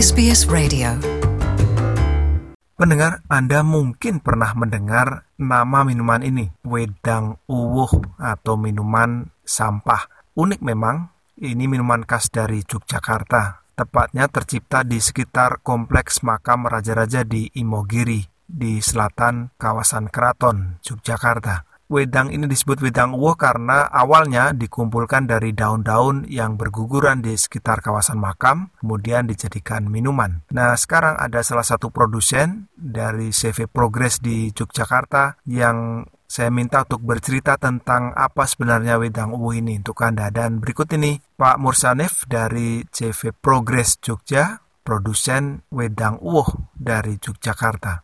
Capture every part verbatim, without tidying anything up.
S B S Radio. Pendengar, Anda mungkin pernah mendengar nama minuman ini, wedang uwuh atau minuman sampah. Unik memang, ini minuman khas dari Yogyakarta. Tepatnya tercipta di sekitar kompleks makam raja-raja di Imogiri, di selatan kawasan Keraton, Yogyakarta. Wedang ini disebut wedang uwuh karena awalnya dikumpulkan dari daun-daun yang berguguran di sekitar kawasan makam, kemudian dijadikan minuman. Nah, sekarang ada salah satu produsen dari C V Progress di Yogyakarta yang saya minta untuk bercerita tentang apa sebenarnya wedang uwuh ini untuk Anda. Dan berikut ini Pak Mursanif dari C V Progress Jogja, produsen wedang uwuh dari Yogyakarta.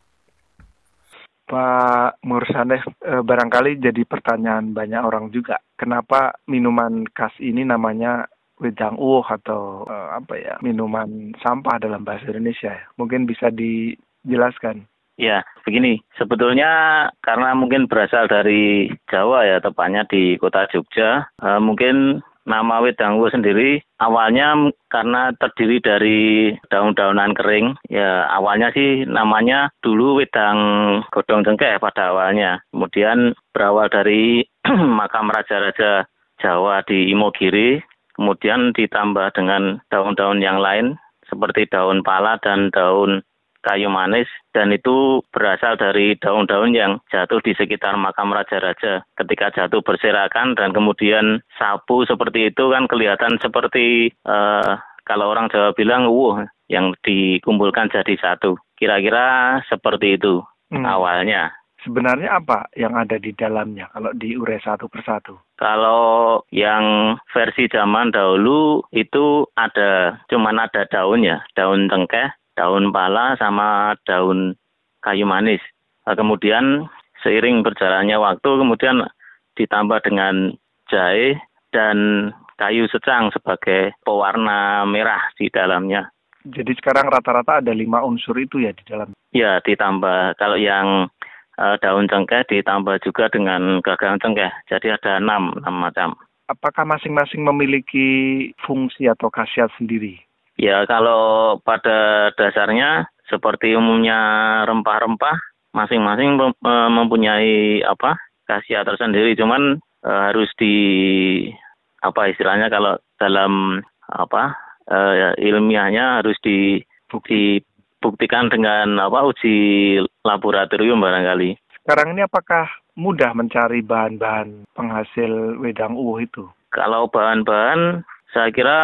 Pak Mursanif, eh, barangkali jadi pertanyaan banyak orang juga. Kenapa minuman khas ini namanya wedang uwuh atau eh, apa ya, minuman sampah dalam bahasa Indonesia? Mungkin bisa dijelaskan. Ya, begini. Sebetulnya karena mungkin berasal dari Jawa ya, tepatnya di kota Jogja. Eh, mungkin nama wedang uwuh sendiri awalnya karena terdiri dari daun-daunan kering. Ya, awalnya sih namanya dulu wedang godong cengkeh pada awalnya. Kemudian berawal dari makam raja-raja Jawa di Imogiri. Kemudian ditambah dengan daun-daun yang lain seperti daun pala dan daun kayu manis, dan itu berasal dari daun-daun yang jatuh di sekitar makam raja-raja. Ketika jatuh berserakan dan kemudian sapu seperti itu kan kelihatan seperti uh, kalau orang Jawa bilang wuh, yang dikumpulkan jadi satu. Kira-kira seperti itu hmm. awalnya. Sebenarnya apa yang ada di dalamnya kalau diurai satu persatu? Kalau yang versi zaman dahulu itu ada, cuman ada daunnya, daun cengkeh, daun pala sama daun kayu manis. Nah, kemudian seiring berjalannya waktu kemudian ditambah dengan jahe dan kayu secang sebagai pewarna merah di dalamnya. Jadi sekarang rata-rata ada lima unsur itu ya di dalam? Ya, ditambah kalau yang uh, daun cengkeh ditambah juga dengan gagang cengkeh. Jadi ada enam, enam macam. Apakah masing-masing memiliki fungsi atau khasiat sendiri? Ya, kalau pada dasarnya seperti umumnya rempah-rempah, masing-masing mempunyai apa khasiat tersendiri. Cuman e, harus di apa istilahnya kalau dalam apa e, ilmiahnya harus di, dibuktikan dengan apa uji laboratorium barangkali. Sekarang ini apakah mudah mencari bahan-bahan penghasil wedang uwuh itu? Kalau bahan-bahan saya kira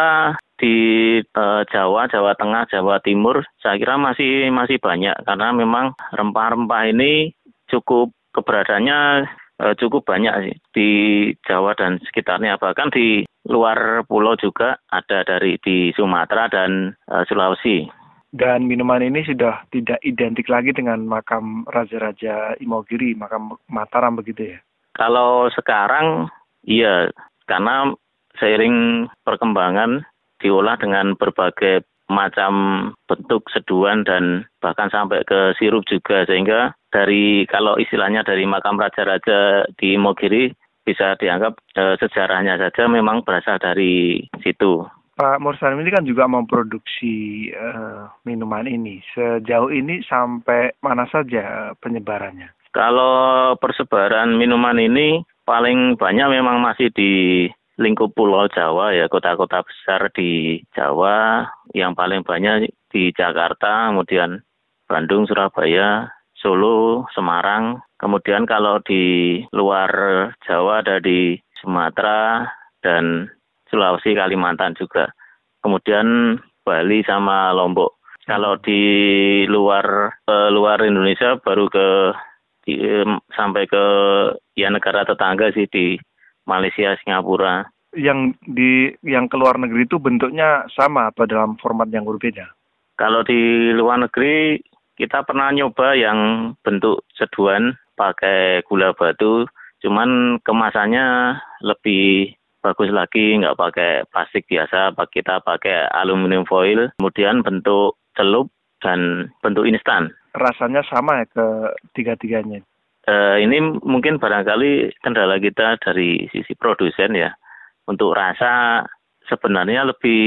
di uh, Jawa, Jawa Tengah, Jawa Timur, saya kira masih masih banyak karena memang rempah-rempah ini cukup keberadaannya uh, cukup banyak sih di Jawa dan sekitarnya. Bahkan di luar pulau juga ada dari di Sumatera dan uh, Sulawesi. Dan minuman ini sudah tidak identik lagi dengan makam Raja-Raja Imogiri, makam Mataram begitu ya? Kalau sekarang iya, karena seiring perkembangan diolah dengan berbagai macam bentuk seduhan dan bahkan sampai ke sirup juga, sehingga dari kalau istilahnya dari makam raja-raja di Imogiri bisa dianggap e, sejarahnya saja memang berasal dari situ. Pak Mursanif ini kan juga memproduksi e, minuman ini. Sejauh ini sampai mana saja penyebarannya? Kalau persebaran minuman ini paling banyak memang masih di lingkup Pulau Jawa ya, kota-kota besar di Jawa, yang paling banyak di Jakarta, kemudian Bandung, Surabaya, Solo, Semarang. Kemudian kalau di luar Jawa ada di Sumatera dan Sulawesi, Kalimantan juga. Kemudian Bali sama Lombok. Kalau di luar eh, luar Indonesia baru ke di, eh, sampai ke ya negara tetangga sih di Malaysia, Singapura. Yang di yang ke luar negeri itu bentuknya sama atau dalam format yang berbeda? Kalau di luar negeri kita pernah nyoba yang bentuk seduhan pakai gula batu, cuman kemasannya lebih bagus lagi, nggak pakai plastik biasa, kita pakai aluminium foil, kemudian bentuk celup dan bentuk instan. Rasanya sama ya ke tiga-tiganya? Uh, ini mungkin barangkali kendala kita dari sisi produsen ya. Untuk rasa sebenarnya lebih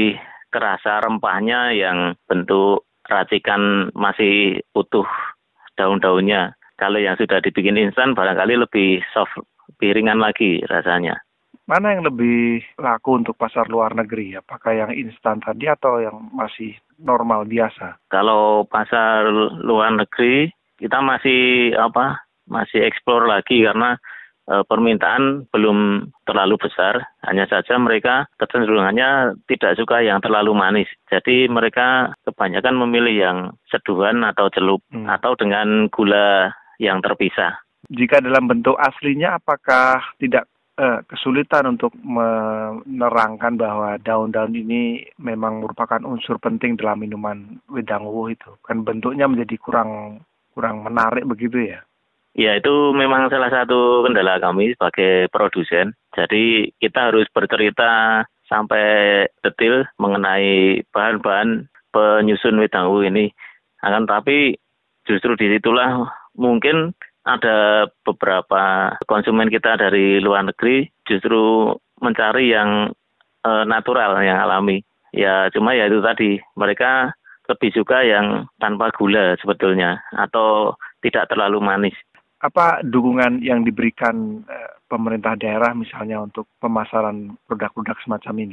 kerasa rempahnya yang bentuk racikan masih utuh daun-daunnya. Kalau yang sudah dibikin instan barangkali lebih soft, lebih ringan lagi rasanya. Mana yang lebih laku untuk pasar luar negeri? Apakah yang instan tadi atau yang masih normal biasa? Kalau pasar luar negeri kita masih apa? Masih eksplor lagi karena e, permintaan belum terlalu besar. Hanya saja mereka kecenderungannya tidak suka yang terlalu manis. Jadi mereka kebanyakan memilih yang seduhan atau celup hmm. atau dengan gula yang terpisah. Jika dalam bentuk aslinya, apakah tidak eh, kesulitan untuk menerangkan bahwa daun-daun ini memang merupakan unsur penting dalam minuman wedang uwuh itu? Kan bentuknya menjadi kurang kurang menarik begitu ya? Ya, itu memang salah satu kendala kami sebagai produsen. Jadi kita harus bercerita sampai detail mengenai bahan-bahan penyusun wedang uwuh ini. Akan tapi justru disitulah mungkin ada beberapa konsumen kita dari luar negeri justru mencari yang e, natural, yang alami. Ya cuma ya itu tadi, mereka lebih suka yang tanpa gula sebetulnya atau tidak terlalu manis. Apa dukungan yang diberikan e, pemerintah daerah misalnya untuk pemasaran produk-produk semacam ini?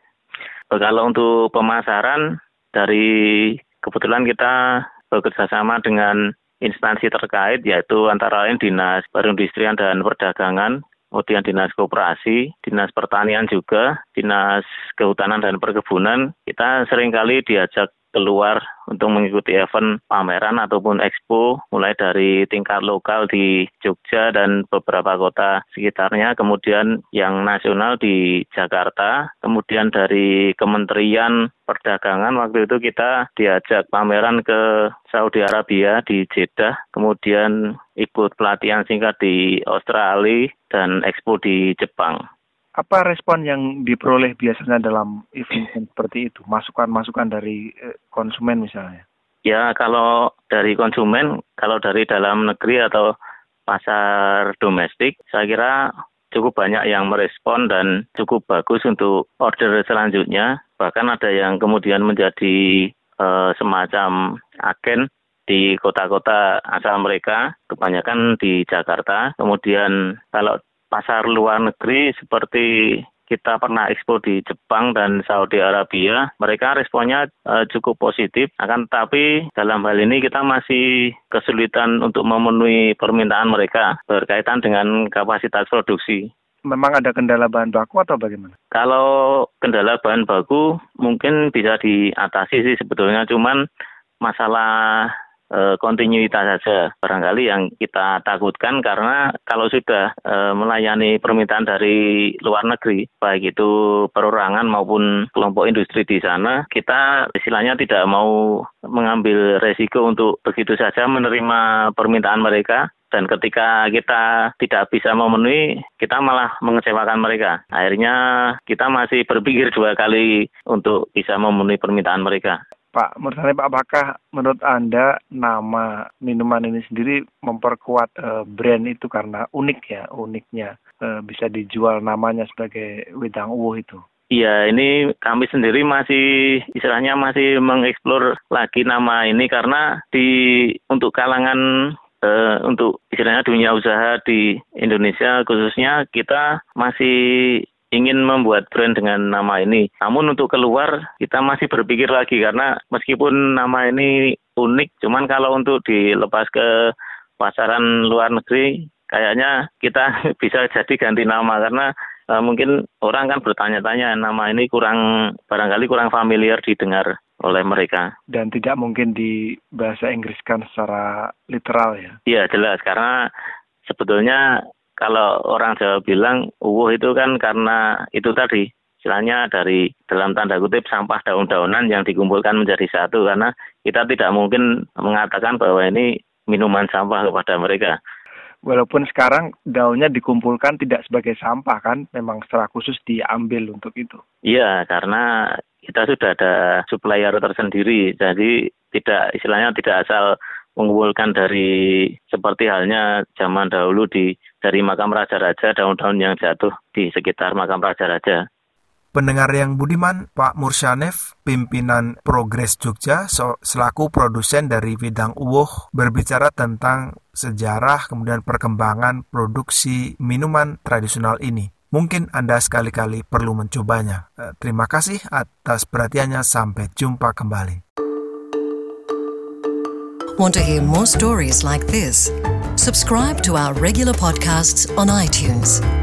Kalau untuk pemasaran, dari kebetulan kita bekerjasama dengan instansi terkait, yaitu antara lain Dinas Perindustrian dan Perdagangan, kemudian Dinas Koperasi, Dinas Pertanian juga, Dinas Kehutanan dan Perkebunan. Kita seringkali diajak keluar untuk mengikuti event pameran ataupun expo, mulai dari tingkat lokal di Jogja dan beberapa kota sekitarnya, kemudian yang nasional di Jakarta, kemudian dari Kementerian Perdagangan waktu itu kita diajak pameran ke Saudi Arabia di Jeddah, kemudian ikut pelatihan singkat di Australia dan expo di Jepang. Apa respon yang diperoleh biasanya dalam event seperti itu? Masukan-masukan dari konsumen misalnya? Ya, kalau dari konsumen, kalau dari dalam negeri atau pasar domestik, saya kira cukup banyak yang merespon dan cukup bagus untuk order selanjutnya. Bahkan ada yang kemudian menjadi e, semacam agen di kota-kota asal mereka, kebanyakan di Jakarta. Kemudian kalau pasar luar negeri seperti kita pernah ekspo di Jepang dan Saudi Arabia, mereka responnya e, cukup positif. Akan tetapi dalam hal ini kita masih kesulitan untuk memenuhi permintaan mereka berkaitan dengan kapasitas produksi. Memang ada kendala bahan baku atau bagaimana? Kalau kendala bahan baku mungkin bisa diatasi sih sebetulnya, cuman masalah E, kontinuitas saja barangkali yang kita takutkan, karena kalau sudah e, melayani permintaan dari luar negeri, baik itu perorangan maupun kelompok industri di sana, kita istilahnya tidak mau mengambil resiko untuk begitu saja menerima permintaan mereka. Dan ketika kita tidak bisa memenuhi, kita malah mengecewakan mereka. Akhirnya kita masih berpikir dua kali untuk bisa memenuhi permintaan mereka. Pak, menurut saya, Pak, apakah menurut Anda nama minuman ini sendiri memperkuat uh, brand itu karena unik ya, uniknya uh, bisa dijual namanya sebagai wedang uwuh itu? Iya, ini kami sendiri masih istilahnya masih mengeksplor lagi nama ini karena di untuk kalangan uh, untuk istilahnya dunia usaha di Indonesia khususnya kita masih ingin membuat brand dengan nama ini. Namun untuk keluar kita masih berpikir lagi karena meskipun nama ini unik, cuman kalau untuk dilepas ke pasaran luar negeri kayaknya kita bisa jadi ganti nama karena uh, mungkin orang kan bertanya-tanya, nama ini kurang barangkali kurang familiar didengar oleh mereka. Dan tidak mungkin di bahasa Inggriskan secara literal ya? Iya jelas, karena sebetulnya kalau orang Jawa bilang uwuh itu kan karena itu tadi, istilahnya dari dalam tanda kutip sampah daun-daunan yang dikumpulkan menjadi satu, karena kita tidak mungkin mengatakan bahwa ini minuman sampah kepada mereka. Walaupun sekarang daunnya dikumpulkan tidak sebagai sampah kan, memang secara khusus diambil untuk itu. Iya, karena kita sudah ada supplier tersendiri, jadi tidak istilahnya tidak asal mengumpulkan dari seperti halnya zaman dahulu di dari makam raja-raja, daun-daun yang jatuh di sekitar makam raja-raja. Pendengar yang budiman, Pak Mursyanev, pimpinan Progres Jogja, so, selaku produsen dari Wedang Uwuh, berbicara tentang sejarah kemudian perkembangan produksi minuman tradisional ini. Mungkin Anda sekali-kali perlu mencobanya. Eh, terima kasih atas perhatiannya. Sampai jumpa kembali. Want to hear more stories like this? Subscribe to our regular podcasts on iTunes.